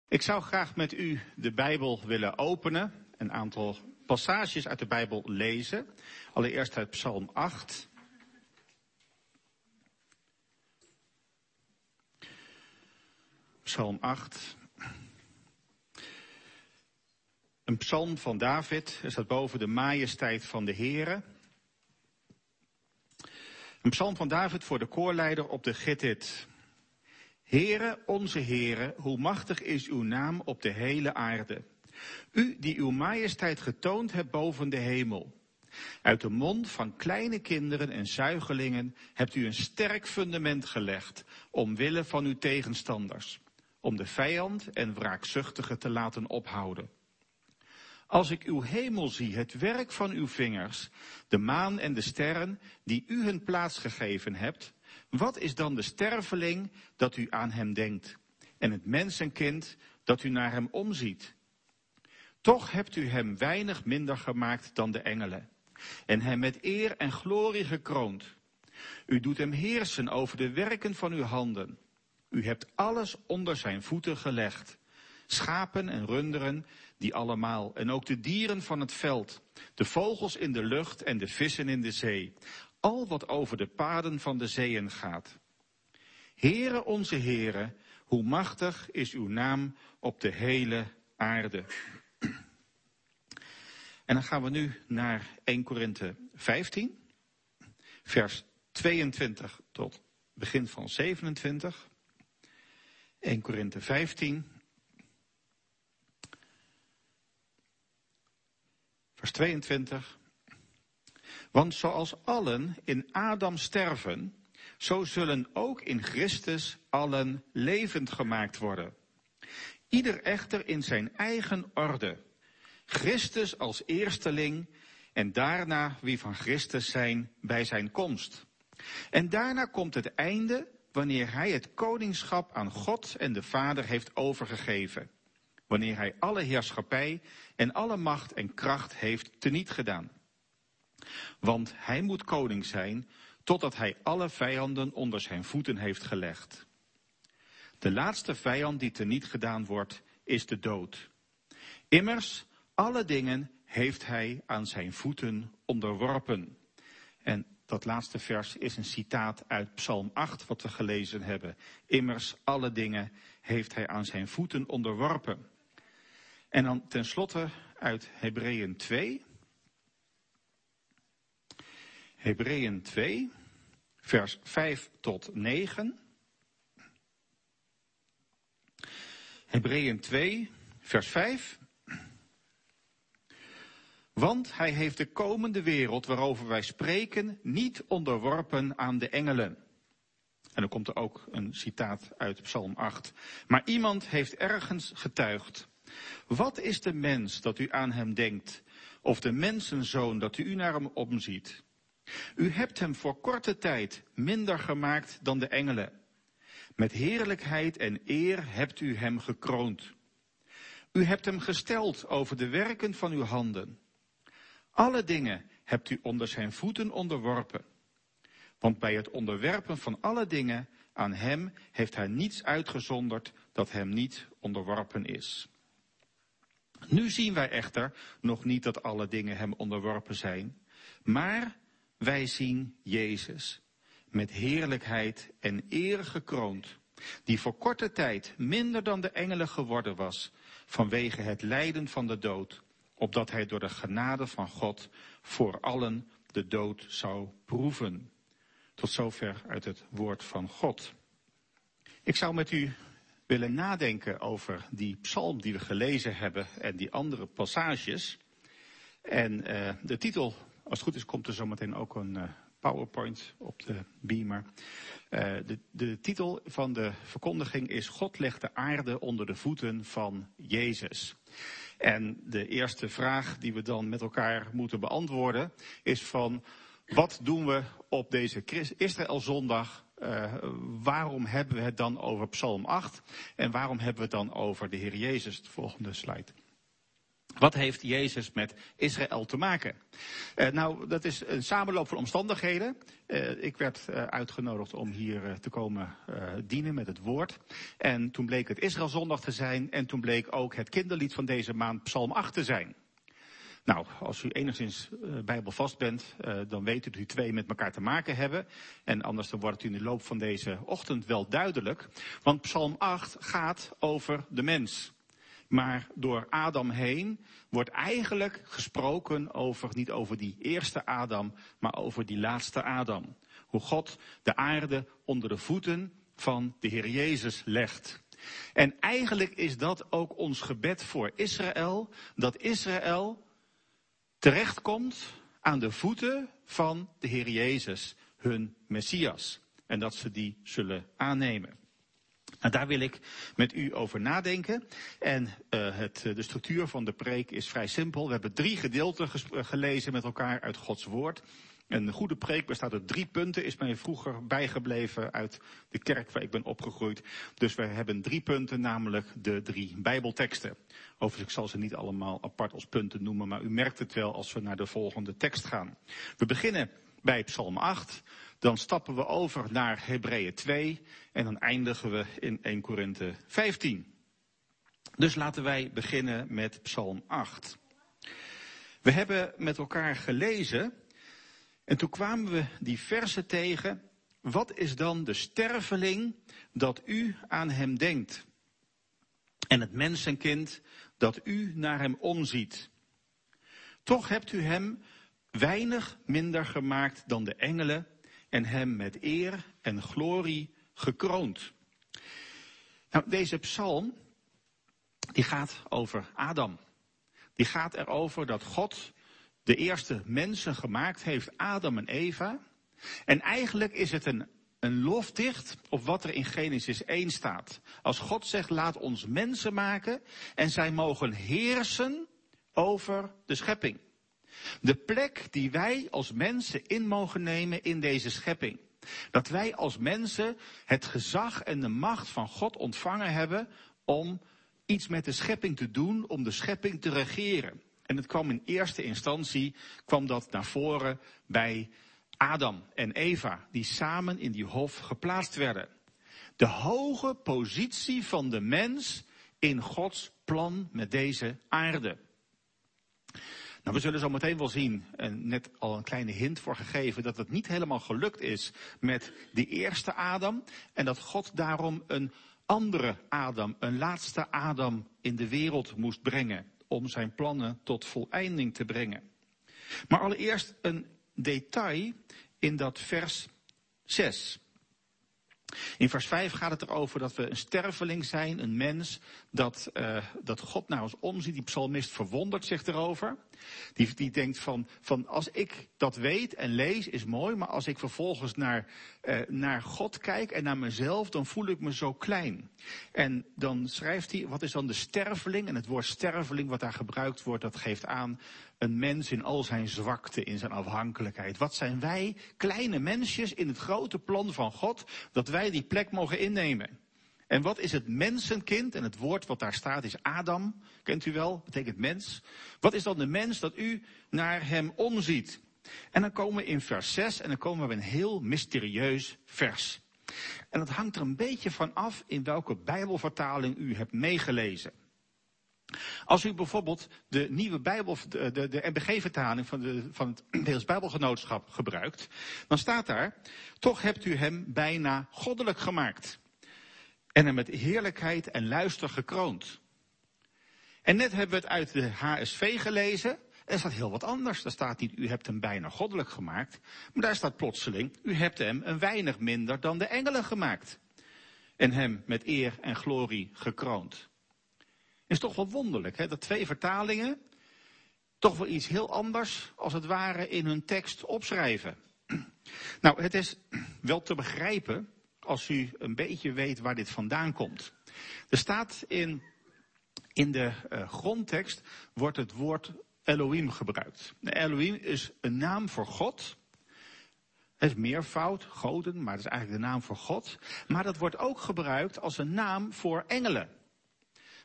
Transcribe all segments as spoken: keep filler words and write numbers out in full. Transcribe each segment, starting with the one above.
Ik zou graag met u de Bijbel willen openen, een aantal passages uit de Bijbel lezen. Allereerst uit Psalm acht. Psalm acht. Een psalm van David, er staat boven de majesteit van de Heere. Een psalm van David voor de koorleider op de Gittit. Heere, onze Heere, hoe machtig is uw naam op de hele aarde. U die uw majesteit getoond hebt boven de hemel. Uit de mond van kleine kinderen en zuigelingen hebt u een sterk fundament gelegd, omwille van uw tegenstanders, om de vijand en wraakzuchtige te laten ophouden. Als ik uw hemel zie, het werk van uw vingers, de maan en de sterren die u hun plaats gegeven hebt, wat is dan de sterveling dat u aan hem denkt, en het mensenkind dat u naar hem omziet? Toch hebt u hem weinig minder gemaakt dan de engelen, en hem met eer en glorie gekroond. U doet hem heersen over de werken van uw handen. U hebt alles onder zijn voeten gelegd, schapen en runderen, die allemaal, en ook de dieren van het veld, de vogels in de lucht en de vissen in de zee, al wat over de paden van de zeeën gaat. Heere onze Heere, hoe machtig is uw naam op de hele aarde. En dan gaan we nu naar Eerste Korinthe vijftien, vers tweeëntwintig tot begin van zevenentwintig. Eerste Korinthe vijftien, vers tweeëntwintig. Want zoals allen in Adam sterven, zo zullen ook in Christus allen levend gemaakt worden. Ieder echter in zijn eigen orde. Christus als eersteling en daarna wie van Christus zijn bij zijn komst. En daarna komt het einde wanneer hij het koningschap aan God en de Vader heeft overgegeven. Wanneer hij alle heerschappij en alle macht en kracht heeft teniet gedaan. Want hij moet koning zijn totdat hij alle vijanden onder zijn voeten heeft gelegd. De laatste vijand die teniet gedaan wordt, is de dood. Immers, alle dingen heeft hij aan zijn voeten onderworpen. En dat laatste vers is een citaat uit Psalm acht, wat we gelezen hebben. Immers, alle dingen heeft hij aan zijn voeten onderworpen. En dan tenslotte uit Hebreeën twee. Hebreeën twee, vers vijf tot negen. Hebreeën twee, vers vijf. Want hij heeft de komende wereld waarover wij spreken niet onderworpen aan de engelen. En dan komt er ook een citaat uit Psalm acht. Maar iemand heeft ergens getuigd. Wat is de mens dat u aan hem denkt? Of de mensenzoon dat u naar hem omziet? U hebt hem voor korte tijd minder gemaakt dan de engelen. Met heerlijkheid en eer hebt u hem gekroond. U hebt hem gesteld over de werken van uw handen. Alle dingen hebt u onder zijn voeten onderworpen. Want bij het onderwerpen van alle dingen aan hem heeft hij niets uitgezonderd dat hem niet onderworpen is. Nu zien wij echter nog niet dat alle dingen hem onderworpen zijn, maar wij zien Jezus, met heerlijkheid en eer gekroond, die voor korte tijd minder dan de engelen geworden was, vanwege het lijden van de dood, opdat hij door de genade van God voor allen de dood zou proeven. Tot zover uit het woord van God. Ik zou met u willen nadenken over die psalm die we gelezen hebben en die andere passages. En uh, de titel, als het goed is, komt er zometeen ook een uh, PowerPoint op de beamer. Uh, de, de titel van de verkondiging is: God legt de aarde onder de voeten van Jezus. En de eerste vraag die we dan met elkaar moeten beantwoorden is van: wat doen we op deze Israëlzondag? Uh, waarom hebben we het dan over Psalm acht? En waarom hebben we het dan over de Heer Jezus? De volgende slide. Wat heeft Jezus met Israël te maken? Uh, nou, dat is een samenloop van omstandigheden. Uh, ik werd uh, uitgenodigd om hier uh, te komen uh, dienen met het woord. En toen bleek het Israëlzondag te zijn. En toen bleek ook het kinderlied van deze maand Psalm acht te zijn. Nou, als u enigszins uh, bijbelvast bent, uh, dan weet u dat die twee met elkaar te maken hebben. En anders dan wordt het u in de loop van deze ochtend wel duidelijk. Want Psalm acht gaat over de mens. Maar door Adam heen wordt eigenlijk gesproken over, niet over die eerste Adam, maar over die laatste Adam. Hoe God de aarde onder de voeten van de Heer Jezus legt. En eigenlijk is dat ook ons gebed voor Israël, dat Israël terechtkomt aan de voeten van de Heer Jezus, hun Messias. En dat ze die zullen aannemen. Nou, daar wil ik met u over nadenken. En uh, het, de structuur van de preek is vrij simpel. We hebben drie gedeelten ges- gelezen met elkaar uit Gods woord. Een goede preek bestaat uit drie punten, is mij vroeger bijgebleven uit de kerk waar ik ben opgegroeid. Dus we hebben drie punten, namelijk de drie Bijbelteksten. Overigens, ik zal ze niet allemaal apart als punten noemen, maar u merkt het wel als we naar de volgende tekst gaan. We beginnen bij Psalm acht. Dan stappen we over naar Hebreeën twee en dan eindigen we in eerste Korinthe vijftien. Dus laten wij beginnen met Psalm acht. We hebben met elkaar gelezen en toen kwamen we die versen tegen. Wat is dan de sterveling dat u aan hem denkt? En het mensenkind dat u naar hem omziet. Toch hebt u hem weinig minder gemaakt dan de engelen en hem met eer en glorie gekroond. Nou, deze psalm, die gaat over Adam. Die gaat erover dat God de eerste mensen gemaakt heeft, Adam en Eva. En eigenlijk is het een, een lofdicht op wat er in Genesis één staat. Als God zegt, laat ons mensen maken en zij mogen heersen over de schepping. De plek die wij als mensen in mogen nemen in deze schepping. Dat wij als mensen het gezag en de macht van God ontvangen hebben om iets met de schepping te doen, om de schepping te regeren. En het kwam in eerste instantie, kwam dat naar voren bij Adam en Eva, die samen in die hof geplaatst werden. De hoge positie van de mens in Gods plan met deze aarde. Nou, we zullen zo meteen wel zien, en net al een kleine hint voor gegeven, dat het niet helemaal gelukt is met die eerste Adam. En dat God daarom een andere Adam, een laatste Adam in de wereld moest brengen. Om zijn plannen tot voleinding te brengen. Maar allereerst een detail in dat vers zes. In vers vijf gaat het erover dat we een sterveling zijn, een mens, dat, uh, dat God naar ons omziet. Die psalmist verwondert zich erover. Die, die denkt van, van als ik dat weet en lees is mooi, maar als ik vervolgens naar, uh, naar God kijk en naar mezelf, dan voel ik me zo klein. En dan schrijft hij, wat is dan de sterveling? En het woord sterveling wat daar gebruikt wordt, dat geeft aan een mens in al zijn zwakte, in zijn afhankelijkheid. Wat zijn wij, kleine mensjes in het grote plan van God, dat wij die plek mogen innemen. En wat is het mensenkind? En het woord wat daar staat is Adam. Kent u wel? Betekent mens. Wat is dan de mens dat u naar hem omziet? En dan komen we in vers zes en dan komen we bij een heel mysterieus vers. En dat hangt er een beetje van af in welke Bijbelvertaling u hebt meegelezen. Als u bijvoorbeeld de nieuwe Bijbel, de, de, de N B G-vertaling van, de, van het Nederlands Bijbelgenootschap gebruikt, dan staat daar, toch hebt u hem bijna goddelijk gemaakt. En hem met heerlijkheid en luister gekroond. En net hebben we het uit de H S V gelezen. Er staat heel wat anders. Daar staat niet, u hebt hem bijna goddelijk gemaakt. Maar daar staat plotseling, u hebt hem een weinig minder dan de engelen gemaakt. En hem met eer en glorie gekroond. Is toch wel wonderlijk, hè? Dat twee vertalingen toch wel iets heel anders, als het ware, in hun tekst opschrijven. Nou, het is wel te begrijpen als u een beetje weet waar dit vandaan komt. Er staat in, in de uh, grondtekst wordt het woord Elohim gebruikt. Elohim is een naam voor God. Het is meervoud, goden, maar het is eigenlijk de naam voor God. Maar dat wordt ook gebruikt als een naam voor engelen.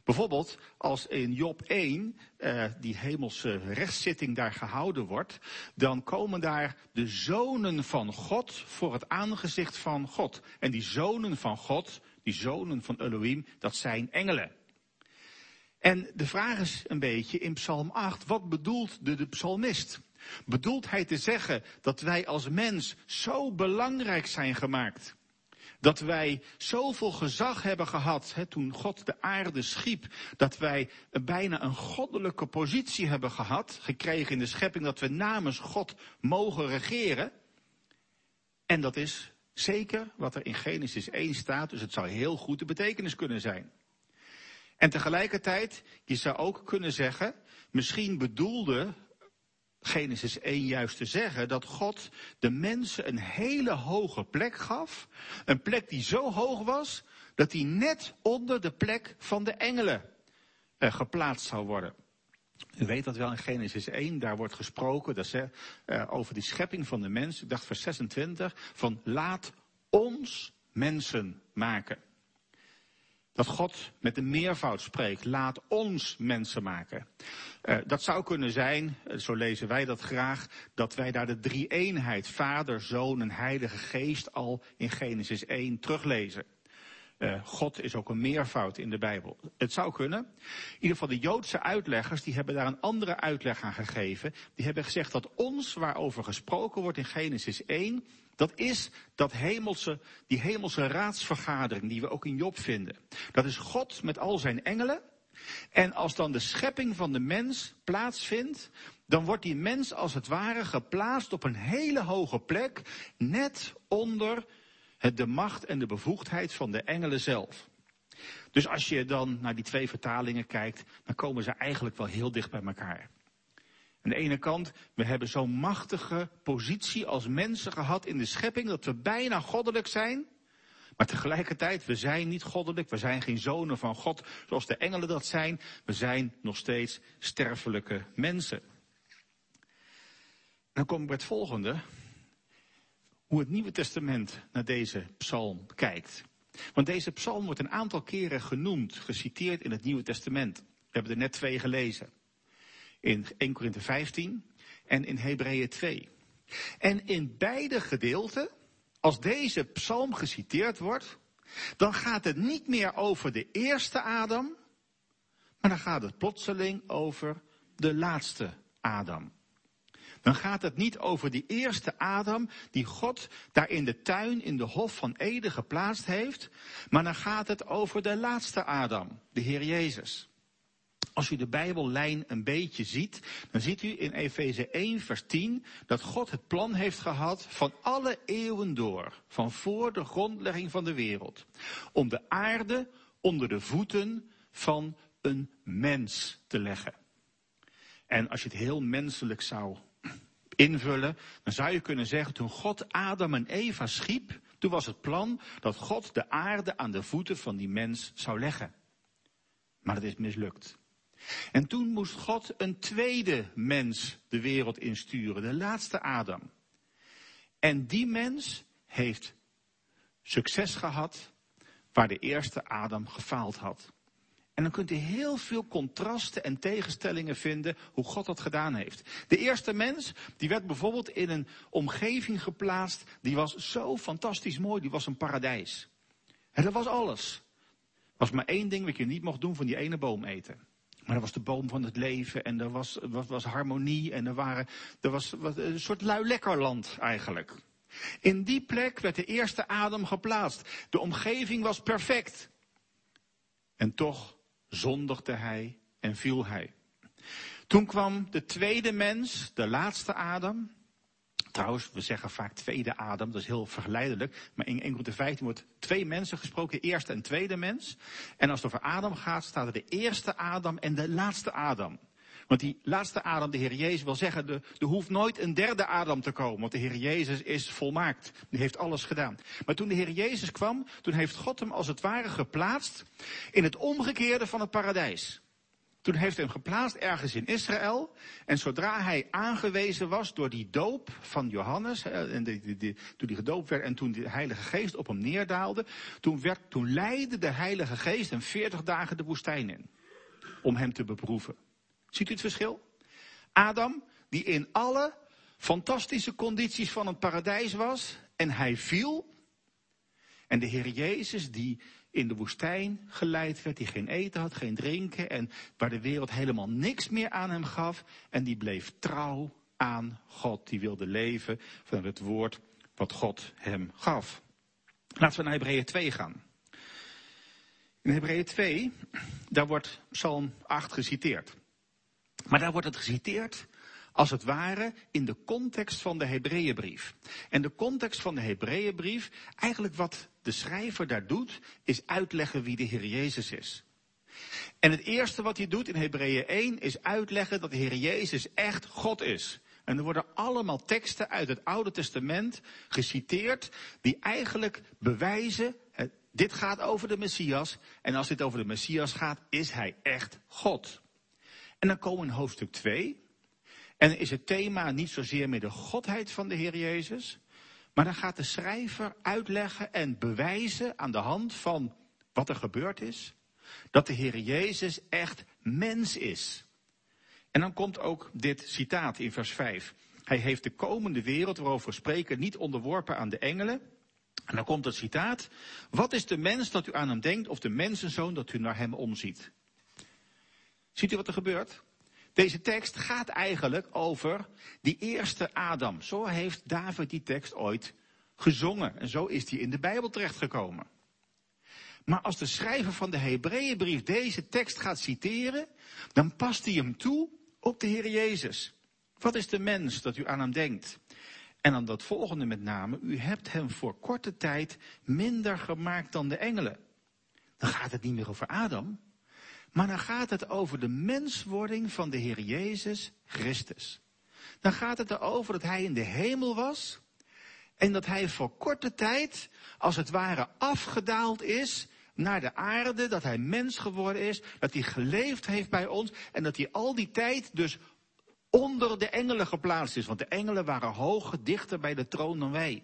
Bijvoorbeeld als in Job één uh, die hemelse rechtszitting daar gehouden wordt, dan komen daar de zonen van God voor het aangezicht van God. En die zonen van God, die zonen van Elohim, dat zijn engelen. En de vraag is een beetje in Psalm acht, wat bedoelt de, de psalmist? Bedoelt hij te zeggen dat wij als mens zo belangrijk zijn gemaakt? Dat wij zoveel gezag hebben gehad, hè, toen God de aarde schiep, dat wij bijna een goddelijke positie hebben gehad, gekregen in de schepping, dat we namens God mogen regeren? En dat is zeker wat er in Genesis één staat, dus het zou heel goed de betekenis kunnen zijn. En tegelijkertijd, je zou ook kunnen zeggen, misschien bedoelde Genesis één juist te zeggen dat God de mensen een hele hoge plek gaf. Een plek die zo hoog was dat die net onder de plek van de engelen eh, geplaatst zou worden. U weet dat wel in Genesis één, daar wordt gesproken dat ze, uh, over die schepping van de mens. Ik dacht vers zesentwintig, van laat ons mensen maken. Dat God met de meervoud spreekt, laat ons mensen maken. Uh, dat zou kunnen zijn, zo lezen wij dat graag, dat wij daar de drie-eenheid, Vader, Zoon en Heilige Geest al in Genesis één teruglezen. Uh, God is ook een meervoud in de Bijbel. Het zou kunnen. In ieder geval de Joodse uitleggers, die hebben daar een andere uitleg aan gegeven. Die hebben gezegd dat ons, waarover gesproken wordt in Genesis één... dat is dat hemelse, die hemelse raadsvergadering die we ook in Job vinden. Dat is God met al zijn engelen. En als dan de schepping van de mens plaatsvindt, dan wordt die mens als het ware geplaatst op een hele hoge plek, net onder de macht en de bevoegdheid van de engelen zelf. Dus als je dan naar die twee vertalingen kijkt, dan komen ze eigenlijk wel heel dicht bij elkaar. Aan de ene kant, we hebben zo'n machtige positie als mensen gehad in de schepping, dat we bijna goddelijk zijn. Maar tegelijkertijd, we zijn niet goddelijk, we zijn geen zonen van God zoals de engelen dat zijn. We zijn nog steeds sterfelijke mensen. Dan kom ik bij het volgende. Hoe het Nieuwe Testament naar deze psalm kijkt. Want deze psalm wordt een aantal keren genoemd, geciteerd in het Nieuwe Testament. We hebben er net twee gelezen. In Eerste Korinthe vijftien en in Hebreeën twee. En in beide gedeelten, als deze psalm geciteerd wordt, dan gaat het niet meer over de eerste Adam, maar dan gaat het plotseling over de laatste Adam. Dan gaat het niet over die eerste Adam die God daar in de tuin in de Hof van Eden geplaatst heeft, maar dan gaat het over de laatste Adam, de Heer Jezus. Als u de Bijbellijn een beetje ziet, dan ziet u in Efeze één vers tien dat God het plan heeft gehad van alle eeuwen door, van voor de grondlegging van de wereld, om de aarde onder de voeten van een mens te leggen. En als je het heel menselijk zou invullen, dan zou je kunnen zeggen, toen God Adam en Eva schiep, toen was het plan dat God de aarde aan de voeten van die mens zou leggen. Maar dat is mislukt. En toen moest God een tweede mens de wereld insturen, de laatste Adam. En die mens heeft succes gehad waar de eerste Adam gefaald had. En dan kunt u heel veel contrasten en tegenstellingen vinden hoe God dat gedaan heeft. De eerste mens, die werd bijvoorbeeld in een omgeving geplaatst, die was zo fantastisch mooi, die was een paradijs. En dat was alles. Er was maar één ding wat je niet mocht doen, van die ene boom eten. Maar dat was de boom van het leven en er was, was, was harmonie en er, waren, er was, was een soort luilekkerland eigenlijk. In die plek werd de eerste Adam geplaatst. De omgeving was perfect. En toch zondigde hij en viel hij. Toen kwam de tweede mens, de laatste Adam. Trouwens, we zeggen vaak tweede Adam, dat is heel verleidelijk. Maar in Eerste Korinthe vijftien wordt twee mensen gesproken, eerste en tweede mens. En als het over Adam gaat, staat er de eerste Adam en de laatste Adam. Want die laatste Adam, de Heer Jezus, wil zeggen, er, er hoeft nooit een derde Adam te komen. Want de Heer Jezus is volmaakt. Die heeft alles gedaan. Maar toen de Heer Jezus kwam, toen heeft God hem als het ware geplaatst in het omgekeerde van het paradijs. Toen heeft hij hem geplaatst ergens in Israël. En zodra hij aangewezen was door die doop van Johannes, en die, die, die, toen hij gedoopt werd en toen de Heilige Geest op hem neerdaalde, toen, werd, toen leidde de Heilige Geest hem veertig dagen de woestijn in. om hem te beproeven. Ziet u het verschil? Adam, die in alle fantastische condities van het paradijs was en hij viel. En de Heer Jezus die in de woestijn geleid werd, die geen eten had, geen drinken en waar de wereld helemaal niks meer aan hem gaf. En die bleef trouw aan God, die wilde leven van het woord wat God hem gaf. Laten we naar Hebreeën twee gaan. In Hebreeën twee, daar wordt Psalm acht geciteerd. Maar daar wordt het geciteerd als het ware in de context van de Hebreeënbrief. En de context van de Hebreeënbrief, eigenlijk wat de schrijver daar doet, is uitleggen wie de Heer Jezus is. En het eerste wat hij doet in Hebreeën één is uitleggen dat de Heer Jezus echt God is. En er worden allemaal teksten uit het Oude Testament geciteerd die eigenlijk bewijzen, dit gaat over de Messias. En als dit over de Messias gaat, is hij echt God. En dan komen we in hoofdstuk twee. En dan is het thema niet zozeer meer de godheid van de Heer Jezus. Maar dan gaat de schrijver uitleggen en bewijzen aan de hand van wat er gebeurd is. Dat de Heer Jezus echt mens is. En dan komt ook dit citaat in vers vijf. Hij heeft de komende wereld waarover we spreken niet onderworpen aan de engelen. En dan komt het citaat. Wat is de mens dat u aan hem denkt of de mensenzoon dat u naar hem omziet? Ziet u wat er gebeurt? Deze tekst gaat eigenlijk over die eerste Adam. Zo heeft David die tekst ooit gezongen. En zo is die in de Bijbel terechtgekomen. Maar als de schrijver van de Hebreeënbrief deze tekst gaat citeren, dan past hij hem toe op de Heer Jezus. Wat is de mens dat u aan hem denkt? En dan dat volgende met name, u hebt hem voor korte tijd minder gemaakt dan de engelen. Dan gaat het niet meer over Adam, maar dan gaat het over de menswording van de Heer Jezus Christus. Dan gaat het erover dat hij in de hemel was en dat hij voor korte tijd, als het ware, afgedaald is naar de aarde, dat hij mens geworden is, dat hij geleefd heeft bij ons en dat hij al die tijd dus onder de engelen geplaatst is. Want de engelen waren hoger, dichter bij de troon dan wij.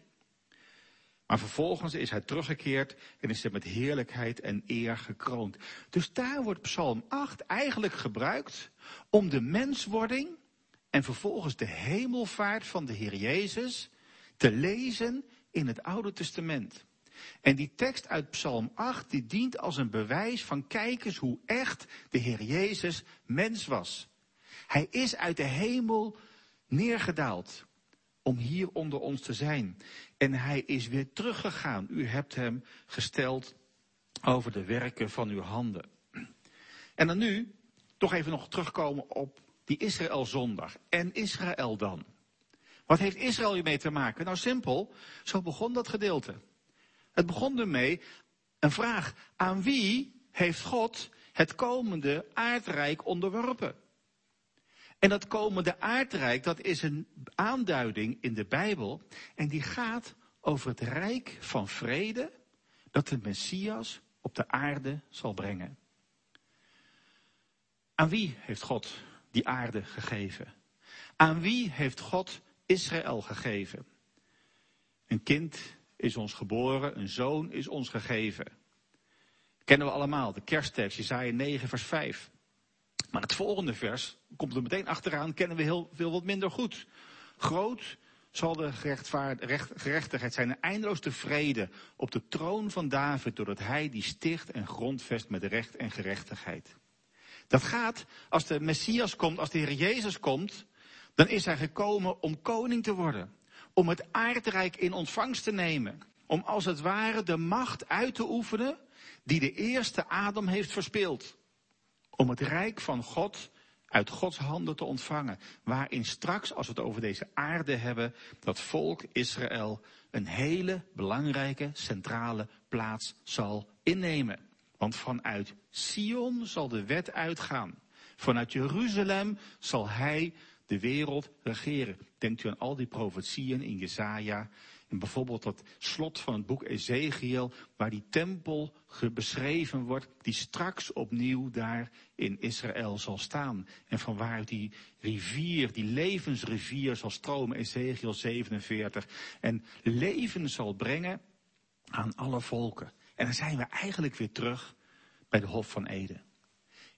Maar vervolgens is hij teruggekeerd en is hij met heerlijkheid en eer gekroond. Dus daar wordt Psalm acht eigenlijk gebruikt om de menswording en vervolgens de hemelvaart van de Heer Jezus te lezen in het Oude Testament. En die tekst uit Psalm acht, die dient als een bewijs van kijk eens hoe echt de Heer Jezus mens was. Hij is uit de hemel neergedaald om hier onder ons te zijn. En hij is weer teruggegaan. U hebt hem gesteld over de werken van uw handen. En dan nu toch even nog terugkomen op die Israël-zondag. En Israël dan? Wat heeft Israël hiermee te maken? Nou simpel, zo begon dat gedeelte. Het begon ermee een vraag. Aan wie heeft God het komende aardrijk onderworpen? En dat komende aardrijk, dat is een aanduiding in de Bijbel. En die gaat over het rijk van vrede dat de Messias op de aarde zal brengen. Aan wie heeft God die aarde gegeven? Aan wie heeft God Israël gegeven? Een kind is ons geboren, een zoon is ons gegeven. Kennen we allemaal, de kersttekst, Jesaja negen vers vijf. Maar het volgende vers, komt er meteen achteraan, kennen we heel veel wat minder goed. Groot zal de gerechtigheid zijn, een eindeloos tevreden op de troon van David, doordat hij die sticht en grondvest met recht en gerechtigheid. Dat gaat, als de Messias komt, als de Heer Jezus komt, dan is hij gekomen om koning te worden. Om het aardrijk in ontvangst te nemen. Om als het ware de macht uit te oefenen die de eerste Adam heeft verspeeld. Om het rijk van God uit Gods handen te ontvangen. Waarin straks, als we het over deze aarde hebben, dat volk Israël een hele belangrijke centrale plaats zal innemen. Want vanuit Sion zal de wet uitgaan. Vanuit Jeruzalem zal hij de wereld regeren. Denkt u aan al die profetieën in Jesaja. En bijvoorbeeld dat slot van het boek Ezekiel, waar die tempel beschreven wordt, die straks opnieuw daar in Israël zal staan. En van waar die rivier, die levensrivier zal stromen, Ezekiel zevenenveertig. En leven zal brengen aan alle volken. En dan zijn we eigenlijk weer terug bij de Hof van Eden.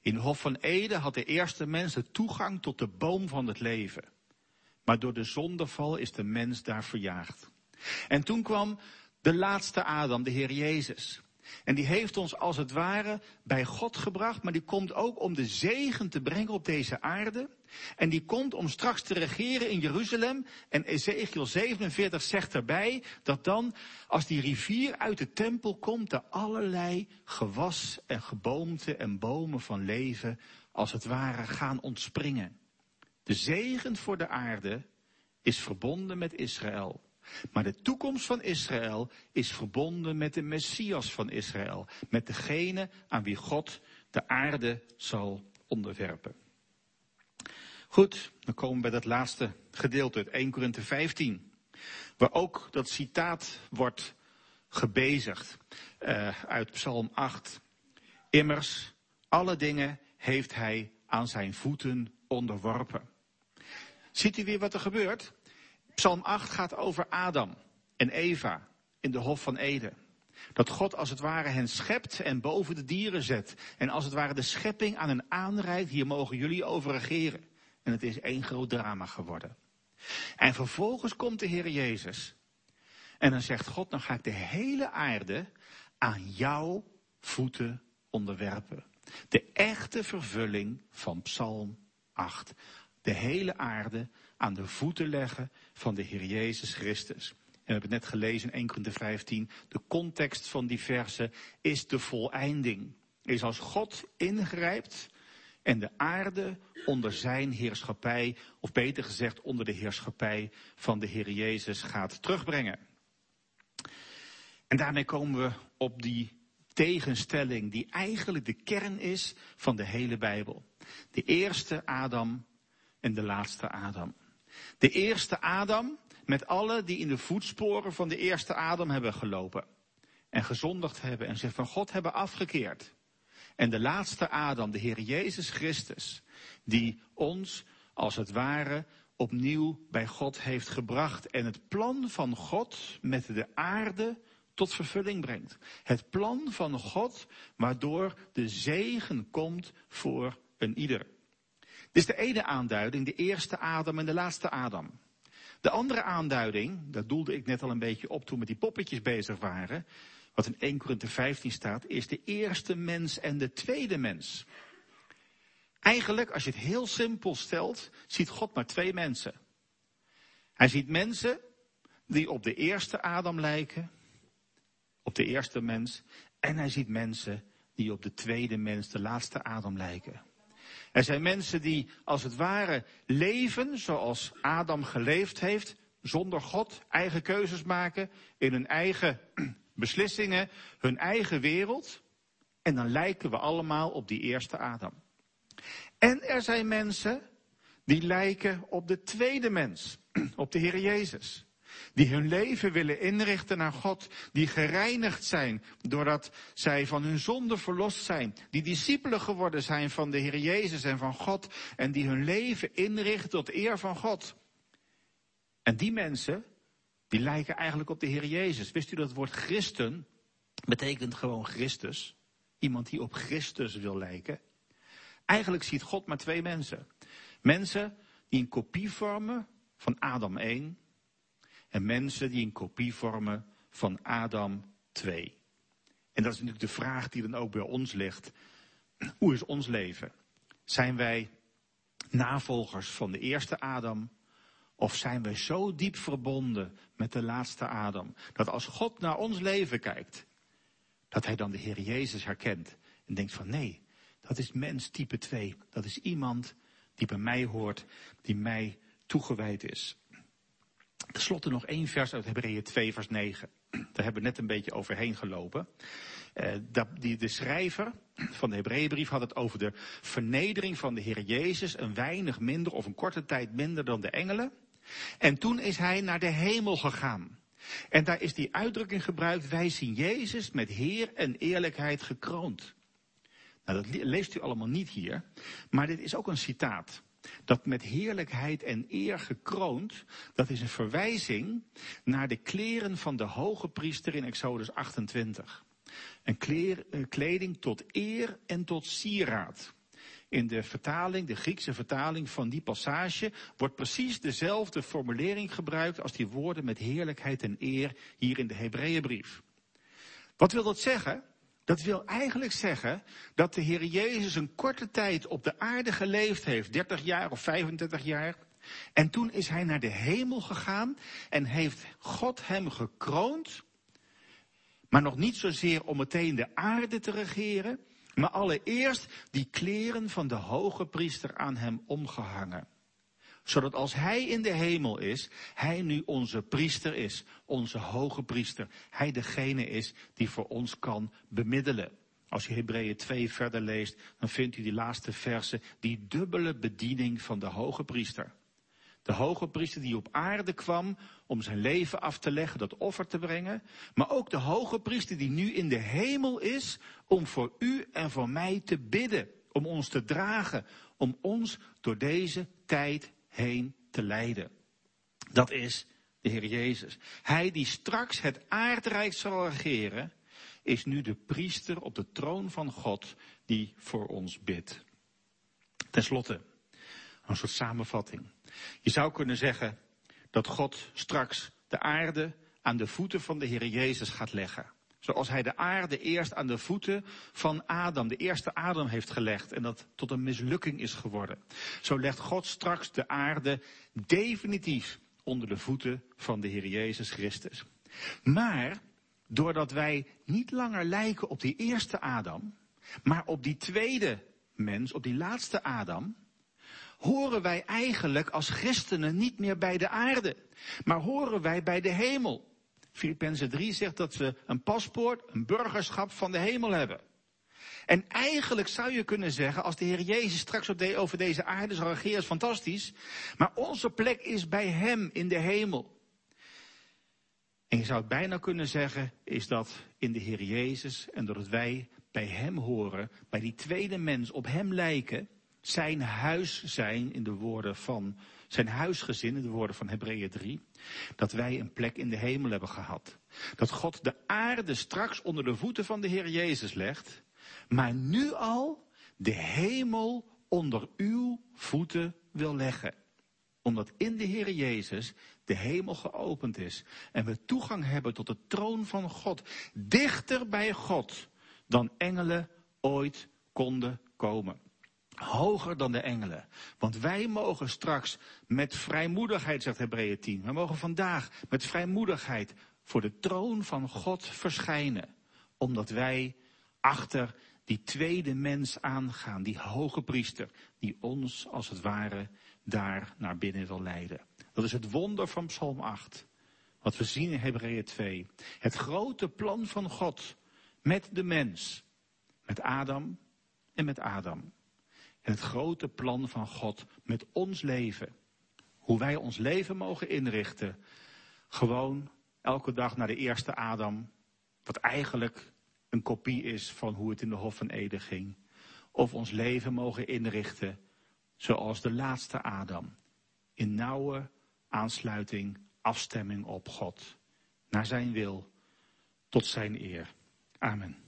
In Hof van Eden had de eerste mens de toegang tot de boom van het leven. Maar door de zondeval is de mens daar verjaagd. En toen kwam de laatste Adam, de Heer Jezus. En die heeft ons als het ware bij God gebracht, maar die komt ook om de zegen te brengen op deze aarde. En die komt om straks te regeren in Jeruzalem. En Ezekiel zevenenveertig zegt erbij dat dan, als die rivier uit de tempel komt, er allerlei gewas en geboomte en bomen van leven als het ware gaan ontspringen. De zegen voor de aarde is verbonden met Israël. Maar de toekomst van Israël is verbonden met de Messias van Israël. Met degene aan wie God de aarde zal onderwerpen. Goed, dan komen we bij dat laatste gedeelte uit Eerste Korinthe vijftien. Waar ook dat citaat wordt gebezigd uh, uit Psalm acht. Immers, alle dingen heeft hij aan zijn voeten onderworpen. Ziet u weer wat er gebeurt? Psalm acht gaat over Adam en Eva in de Hof van Eden. Dat God als het ware hen schept en boven de dieren zet. En als het ware de schepping aan hen aanreikt, hier mogen jullie over regeren. En het is één groot drama geworden. En vervolgens komt de Heer Jezus. En dan zegt God, dan ga ik de hele aarde aan jouw voeten onderwerpen. De echte vervulling van Psalm acht. De hele aarde aan de voeten leggen van de Heer Jezus Christus. En we hebben het net gelezen in Eerste Korinthe vijftien. De context van die verse is de voleinding. Is als God ingrijpt en de aarde onder zijn heerschappij, of beter gezegd onder de heerschappij van de Heer Jezus gaat terugbrengen. En daarmee komen we op die tegenstelling die eigenlijk de kern is van de hele Bijbel. De eerste Adam en de laatste Adam. De eerste Adam met alle die in de voetsporen van de eerste Adam hebben gelopen. En gezondigd hebben en zich van God hebben afgekeerd. En de laatste Adam, de Heer Jezus Christus, die ons als het ware opnieuw bij God heeft gebracht. En het plan van God met de aarde tot vervulling brengt. Het plan van God waardoor de zegen komt voor een ieder. Dit is de ene aanduiding, de eerste Adam en de laatste Adam. De andere aanduiding, daar doelde ik net al een beetje op toen we met die poppetjes bezig waren, wat in Eerste Korinthe vijftien staat, is de eerste mens en de tweede mens. Eigenlijk, als je het heel simpel stelt, ziet God maar twee mensen. Hij ziet mensen die op de eerste Adam lijken, op de eerste mens, en hij ziet mensen die op de tweede mens, de laatste Adam lijken. Er zijn mensen die als het ware leven zoals Adam geleefd heeft, zonder God, eigen keuzes maken, in hun eigen beslissingen, hun eigen wereld. En dan lijken we allemaal op die eerste Adam. En er zijn mensen die lijken op de tweede mens, op de Heer Jezus. Die hun leven willen inrichten naar God. Die gereinigd zijn doordat zij van hun zonde verlost zijn. Die discipelen geworden zijn van de Heer Jezus en van God. En die hun leven inrichten tot eer van God. En die mensen, die lijken eigenlijk op de Heer Jezus. Wist u dat het woord christen betekent gewoon Christus? Iemand die op Christus wil lijken. Eigenlijk ziet God maar twee mensen. Mensen die een kopie vormen van Adam één. En mensen die een kopie vormen van Adam twee. En dat is natuurlijk de vraag die dan ook bij ons ligt. Hoe is ons leven? Zijn wij navolgers van de eerste Adam? Of zijn wij zo diep verbonden met de laatste Adam? Dat als God naar ons leven kijkt, dat hij dan de Heer Jezus herkent. En denkt van nee, dat is mens type twee. Dat is iemand die bij mij hoort, die mij toegewijd is. Ten slotte nog één vers uit Hebreeën twee vers negen. Daar hebben we net een beetje overheen gelopen. Uh, dat, die, de schrijver van de Hebreeënbrief had het over de vernedering van de Heer Jezus. Een weinig minder of een korte tijd minder dan de engelen. En toen is hij naar de hemel gegaan. En daar is die uitdrukking gebruikt. Wij zien Jezus met Heer en eerlijkheid gekroond. Nou, dat leest u allemaal niet hier. Maar dit is ook een citaat. Dat met heerlijkheid en eer gekroond, dat is een verwijzing naar de kleren van de hoge priester in Exodus achtentwintig. Een kleer, een kleding tot eer en tot sieraad. in de vertaling, de Griekse vertaling van die passage, wordt precies dezelfde formulering gebruikt als die woorden met heerlijkheid en eer hier in de Hebreeënbrief. Wat wil dat zeggen? Dat wil eigenlijk zeggen dat de Heer Jezus een korte tijd op de aarde geleefd heeft, dertig jaar of vijfendertig jaar. En toen is hij naar de hemel gegaan en heeft God hem gekroond. Maar nog niet zozeer om meteen de aarde te regeren, maar allereerst die kleren van de hoge priester aan hem omgehangen. Zodat als hij in de hemel is, hij nu onze priester is, onze hoge priester. Hij degene is die voor ons kan bemiddelen. Als je Hebreeën twee verder leest, dan vindt u die laatste verse, die dubbele bediening van de hoge priester. De hoge priester die op aarde kwam om zijn leven af te leggen, dat offer te brengen. Maar ook de hoge priester die nu in de hemel is om voor u en voor mij te bidden. Om ons te dragen, om ons door deze tijd heen te leiden. Dat is de Heer Jezus. Hij die straks het aardrijk zal regeren, is nu de priester op de troon van God die voor ons bidt. Ten slotte, een soort samenvatting. Je zou kunnen zeggen dat God straks de aarde aan de voeten van de Heer Jezus gaat leggen. Zoals hij de aarde eerst aan de voeten van Adam, de eerste Adam heeft gelegd en dat tot een mislukking is geworden. Zo legt God straks de aarde definitief onder de voeten van de Heer Jezus Christus. Maar doordat wij niet langer lijken op die eerste Adam, maar op die tweede mens, op die laatste Adam, horen wij eigenlijk als christenen niet meer bij de aarde, maar horen wij bij de hemel. Filippenzen drie zegt dat we een paspoort, een burgerschap van de hemel hebben. En eigenlijk zou je kunnen zeggen, als de Heer Jezus straks over deze aarde zal regeren, is fantastisch. Maar onze plek is bij hem in de hemel. En je zou het bijna kunnen zeggen, is dat in de Heer Jezus en doordat wij bij hem horen, bij die tweede mens op hem lijken, zijn huis zijn in de woorden van, zijn huisgezin in de woorden van Hebreeën drie, dat wij een plek in de hemel hebben gehad. Dat God de aarde straks onder de voeten van de Heer Jezus legt, maar nu al de hemel onder uw voeten wil leggen. Omdat in de Heer Jezus de hemel geopend is en we toegang hebben tot de troon van God, dichter bij God dan engelen ooit konden komen. Hoger dan de engelen. Want wij mogen straks met vrijmoedigheid, zegt Hebreeën tien. We mogen vandaag met vrijmoedigheid voor de troon van God verschijnen. Omdat wij achter die tweede mens aangaan. Die hoge priester die ons als het ware daar naar binnen wil leiden. Dat is het wonder van Psalm acht. Wat we zien in Hebreeën twee. Het grote plan van God met de mens. Met Adam en met Adam. En het grote plan van God met ons leven. Hoe wij ons leven mogen inrichten. Gewoon elke dag naar de eerste Adam. Wat eigenlijk een kopie is van hoe het in de Hof van Eden ging. Of ons leven mogen inrichten zoals de laatste Adam. In nauwe aansluiting, afstemming op God. Naar zijn wil, tot zijn eer. Amen.